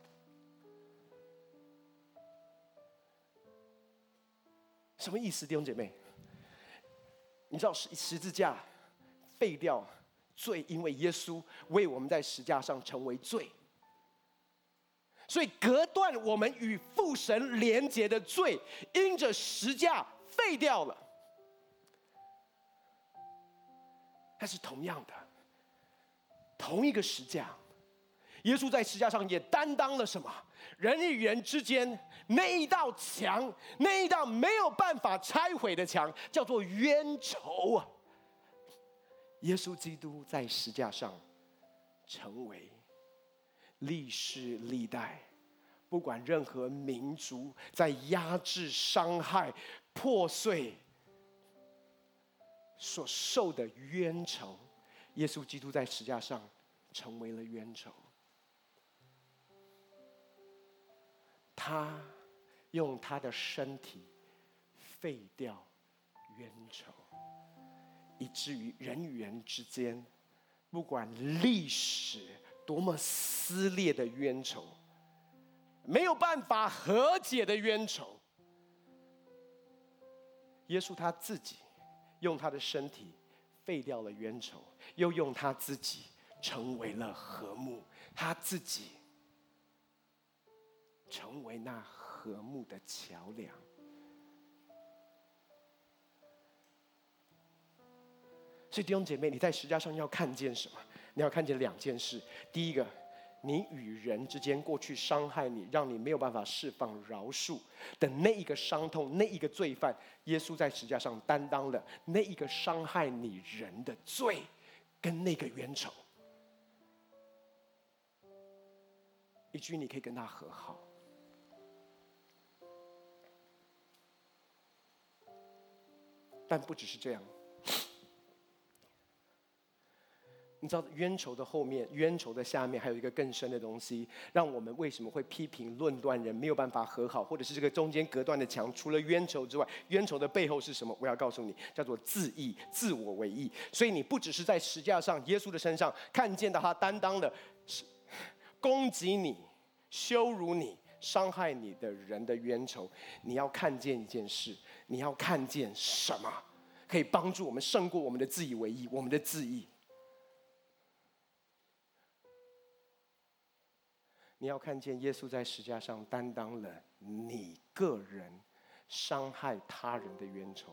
什么意思，弟兄姐妹？你知道十字架废掉罪，因为耶稣为我们在十字架上成为罪，所以隔断我们与父神连结的罪，因着十字架废掉了。但是同样的，同一个十字架，耶稣在十字架上也担当了什么？人与人之间那一道墙，那一道没有办法拆毁的墙，叫做冤仇啊！耶稣基督在十字架上成为历世历代，不管任何民族在压制、伤害、破碎所受的冤仇，耶稣基督在十字架上成为了冤仇。他用他的身体废掉冤仇，以至于人与人之间，不管历史多么撕裂的冤仇，没有办法和解的冤仇，耶稣他自己用他的身体废掉了冤仇，又用他自己成为了和睦，他自己成为那和睦的桥梁。所以弟兄姐妹，你在十字架上要看见什么？你要看见两件事。第一个，你与人之间过去伤害你，让你没有办法释放饶恕的那一个伤痛，那一个罪犯，耶稣在十字架上担当了那一个伤害你人的罪跟那个冤仇，以至于你可以跟他和好。但不只是这样，你知道冤仇的后面，冤仇的下面还有一个更深的东西，让我们为什么会批评论断人没有办法和好，或者是这个中间隔断的墙，除了冤仇之外，冤仇的背后是什么？我要告诉你，叫做自义，自我为义。所以你不只是在十字架上耶稣的身上看见到他担当了攻击你、羞辱你、伤害你的人的冤仇，你要看见一件事，你要看见什么可以帮助我们胜过我们的自以为义，我们的自义。你要看见耶稣在十字架上担当了你个人伤害他人的冤仇。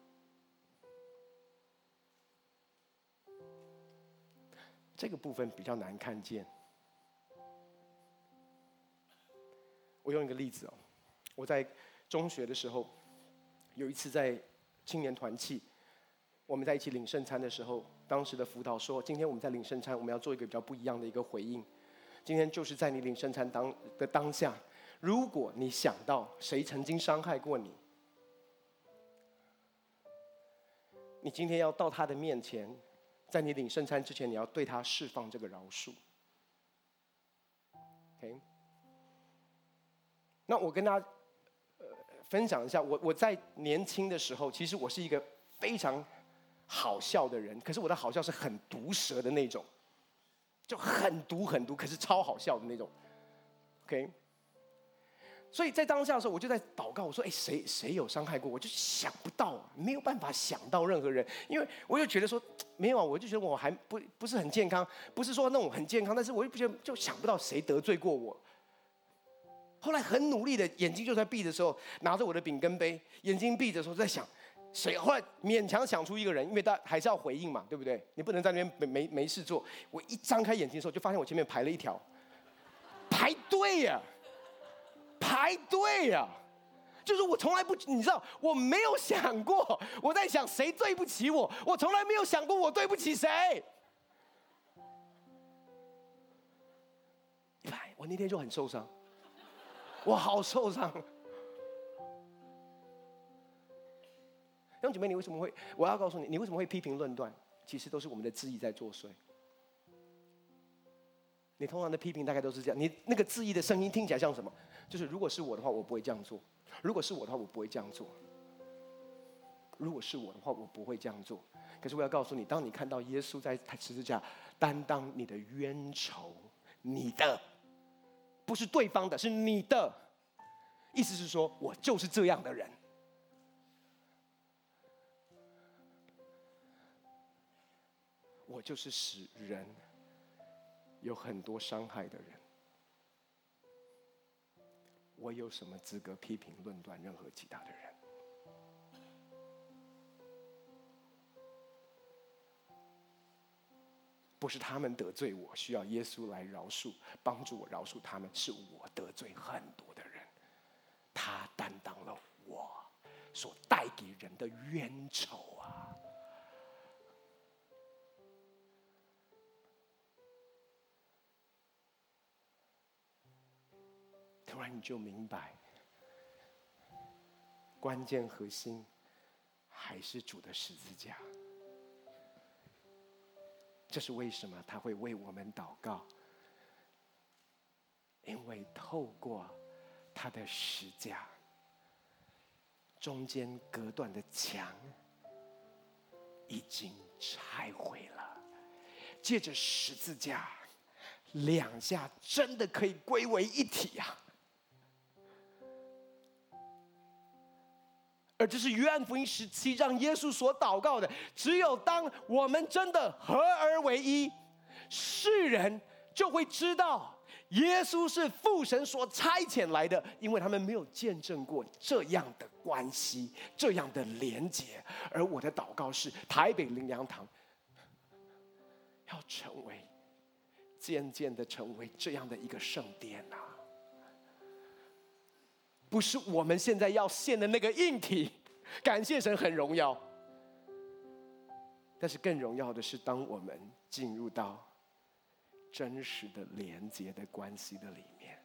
这个部分比较难看见。我用一个例子哦，我在中学的时候，有一次在青年团契，我们在一起领圣餐的时候，当时的辅导说，今天我们在领圣餐，我们要做一个比较不一样的一个回应。今天就是在你领圣餐的当下，如果你想到谁曾经伤害过你，你今天要到他的面前，在你领圣餐之前，你要对他释放这个饶恕。OK？ 那我跟他分享一下，我在年轻的时候，其实我是一个非常好笑的人，可是我的好笑是很毒舌的那种，就很毒，可是超好笑的那种。OK， 所以在当下的时候，我就在祷告，我说：“谁有伤害过我？”就想不到，没有办法想到任何人，因为我就觉得说没有啊，我就觉得我还不是很健康，不是说那种很健康，但是我又不觉得就想不到谁得罪过我。后来很努力的眼睛就在闭的时候，拿着我的饼跟杯，眼睛闭着的时候在想谁。后来勉强想出一个人，因为他还是要回应嘛，对不对？你不能在那边没事做。我一张开眼睛的时候，就发现我前面排了一条，排队呀，排队呀。就是我从来不，你知道，我没有想过我在想谁对不起我，我从来没有想过我对不起谁。一排，我那天就很受伤。我好受伤，弟兄姐妹，你为什么会？我要告诉你，你为什么会批评论断？其实都是我们的自意在作祟。你通常的批评大概都是这样，你那个自意的声音听起来像什么？就是如果是我的话，我不会这样做；如果是我的话，我不会这样做；如果是我的话，我不会这样做。可是我要告诉你，当你看到耶稣在十字架担当你的冤仇，你的。不是对方的，是你的。意思是说，我就是这样的人。我就是使人有很多伤害的人。我有什么资格批评论断任何其他的人？不是他们得罪我，需要耶稣来饶恕，帮助我饶恕他们，是我得罪很多的人，他担当了我所带给人的冤仇啊！突然你就明白，关键核心还是主的十字架。这是为什么他会为我们祷告，因为透过他的十字架，中间隔断的墙已经拆毁了，借着十字架，两下真的可以归为一体啊！而这是约翰福音17让耶稣所祷告的，只有当我们真的合而为一，世人就会知道耶稣是父神所差遣来的，因为他们没有见证过这样的关系，这样的连结。而我的祷告是，台北灵粮堂要成为渐渐的成为这样的一个圣殿啊！不是我们现在要献的那个硬体，感谢神很荣耀。但是更荣耀的是，当我们进入到真实的连结的关系的里面，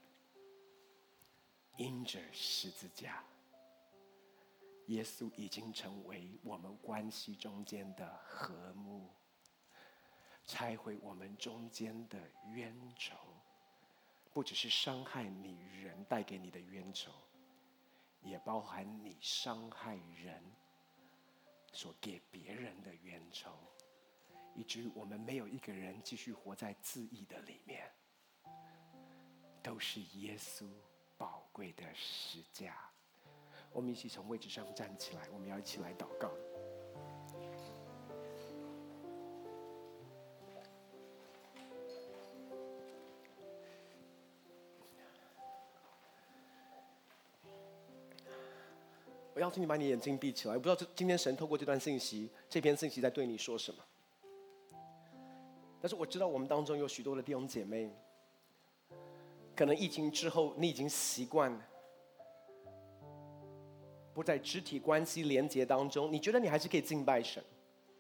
因着十字架，耶稣已经成为我们关系中间的和睦，拆毁我们中间的冤仇，不只是伤害你人带给你的冤仇，也包含你伤害人所给别人的冤仇，以至于我们没有一个人继续活在自义的里面，都是耶稣宝贵的十架。我们一起从位置上站起来，我们要一起来祷告。我邀请你把你眼睛闭起来。我不知道今天神透过这段信息，这篇信息在对你说什么。但是我知道我们当中有许多的弟兄姐妹，可能疫情之后你已经习惯不在肢体关系连结当中，你觉得你还是可以敬拜神。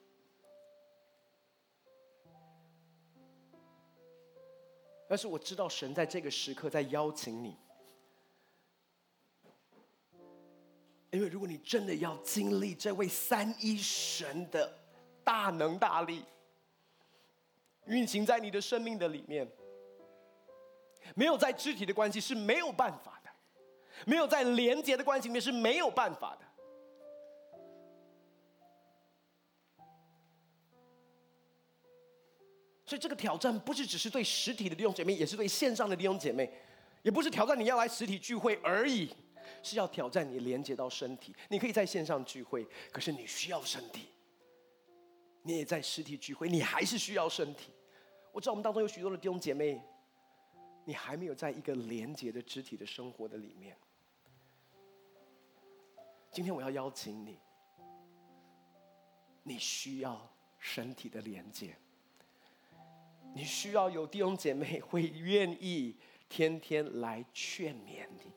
但是我知道神在这个时刻在邀请你，因为如果你真的要经历这位三一神的大能大力运行在你的生命的里面，没有在肢体的关系是没有办法的。 没有在连结的关系里面是没有办法的。所以这个挑战不是只是对实体的弟兄姐妹，也是对线上的弟兄姐妹，也不是挑战你要来实体聚会而已，是要挑战你连接到身体。你可以在线上聚会，可是你需要身体；你也在实体聚会，你还是需要身体。我知道我们当中有许多的弟兄姐妹，你还没有在一个连结的肢体的生活的里面。今天我要邀请你，你需要身体的连结。你需要有弟兄姐妹会愿意天天来劝勉你。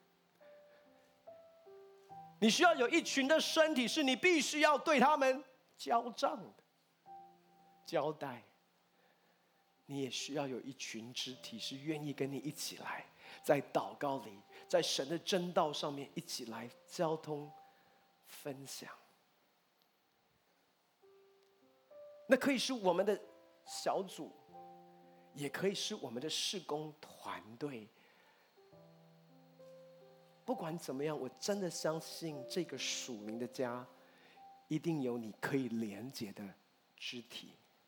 你需要有一群的身体，是你必须要对他们交账的、交代。你也需要有一群肢体，是愿意跟你一起来，在祷告里，在神的真道上面一起来交通、分享。那可以是我们的小组，也可以是我们的事工团队。不管怎么样，我真的相信这个属灵的家一定有你可以连结的肢体，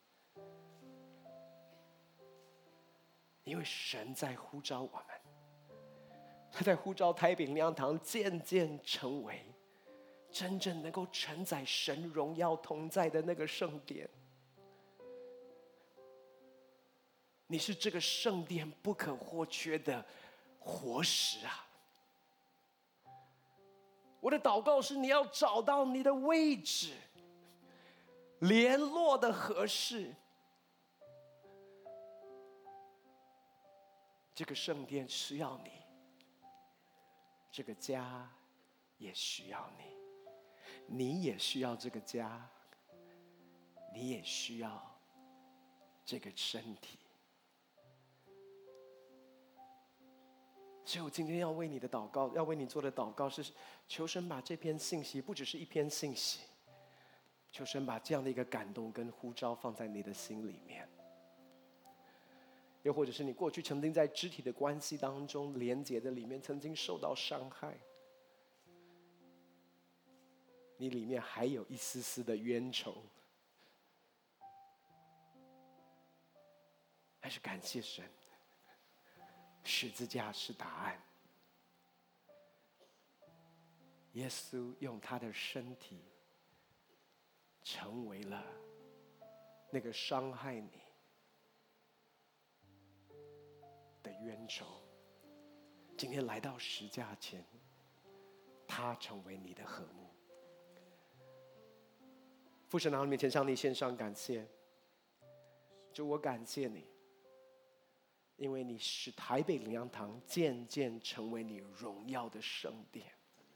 因为神在呼召我们，他在呼召台北灵粮堂渐渐成为真正能够承载神荣耀同在的那个圣殿。你是这个圣殿不可或缺的活石啊！我的祷告是，你要找到你的位置，联络的合适。这个圣殿需要你，这个家也需要你，你也需要这个家，你也需要这个身体。所以我今天要为你的祷告，要为你做的祷告是，求神把这篇信息，不只是一篇信息，求神把这样的一个感动跟呼召放在你的心里面。又或者是你过去曾经在肢体的关系当中连结的里面曾经受到伤害，你里面还有一丝丝的冤仇，还是感谢神，十字架是答案。耶稣用他的身体成为了那个伤害你的冤仇，今天来到十架前，他成为你的和睦。父神，来到面前向你献上感谢。主，我感谢你，因为你使台北灵粮堂渐渐成为你荣耀的圣殿，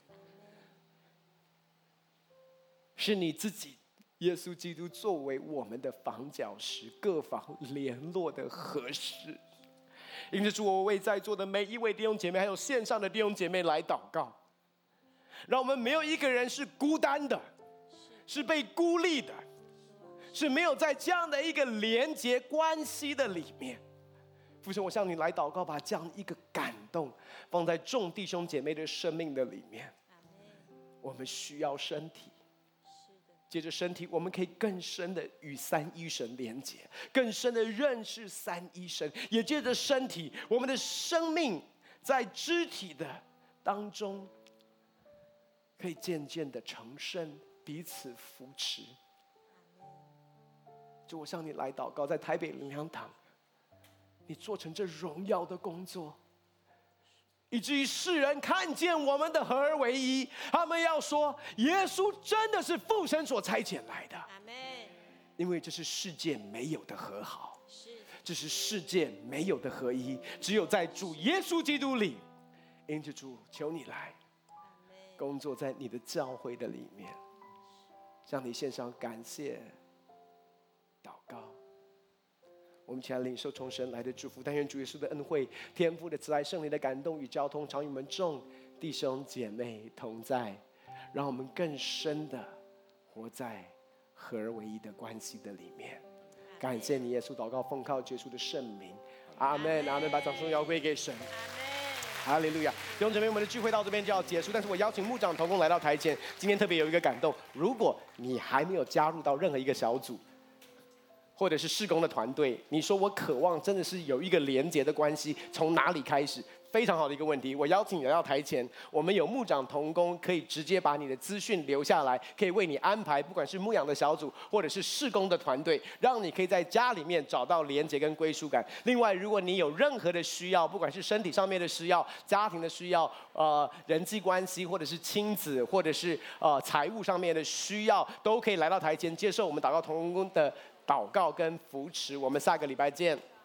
是你自己耶稣基督作为我们的房角石，各房联络的合适。因此主，我为在座的每一位弟兄姐妹，还有线上的弟兄姐妹来祷告，让我们没有一个人是孤单的，是被孤立的，是没有在这样的一个连结关系的里面。父神，我向你来祷告，把这样一个感动放在众弟兄姐妹的生命的里面。我们需要身体，借着身体，我们可以更深的与三一神连结，更深的认识三一神。也借着身体，我们的生命在肢体的当中，可以渐渐的成圣，彼此扶持。就我向你来祷告，在台北灵粮堂，你做成这荣耀的工作，以至于世人看见我们的合而为一，他们要说耶稣真的是父神所差遣来的。因为这是世界没有的和好，这是世界没有的合一，只有在主耶稣基督里。因此主，求你来工作在你的教会的里面，向你献上感谢祷告。我们一起来领受从神来的祝福，但愿主耶稣的恩惠、天父的慈爱、圣灵的感动与交通，常与我们众弟兄姐妹同在，让我们更深的活在合而为一的关系的里面。感谢你，耶稣，祷告奉靠耶稣的圣名，阿门，阿门。把掌声要归给神。 哈利路亚！弟兄姊妹，我们的聚会到这边就要结束，但是我邀请牧长同工来到台前。今天特别有一个感动，如果你还没有加入到任何一个小组，或者是事工的团队，你说我渴望真的是有一个连结的关系，从哪里开始？非常好的一个问题，我邀请你来到台前，我们有牧长同工，可以直接把你的资讯留下来，可以为你安排，不管是牧养的小组或者是事工的团队，让你可以在家里面找到连结跟归属感。另外，如果你有任何的需要，不管是身体上面的需要、家庭的需要、人际关系，或者是亲子，或者是财务上面的需要，都可以来到台前接受我们祷告同工的祷告跟扶持。我们下个礼拜见。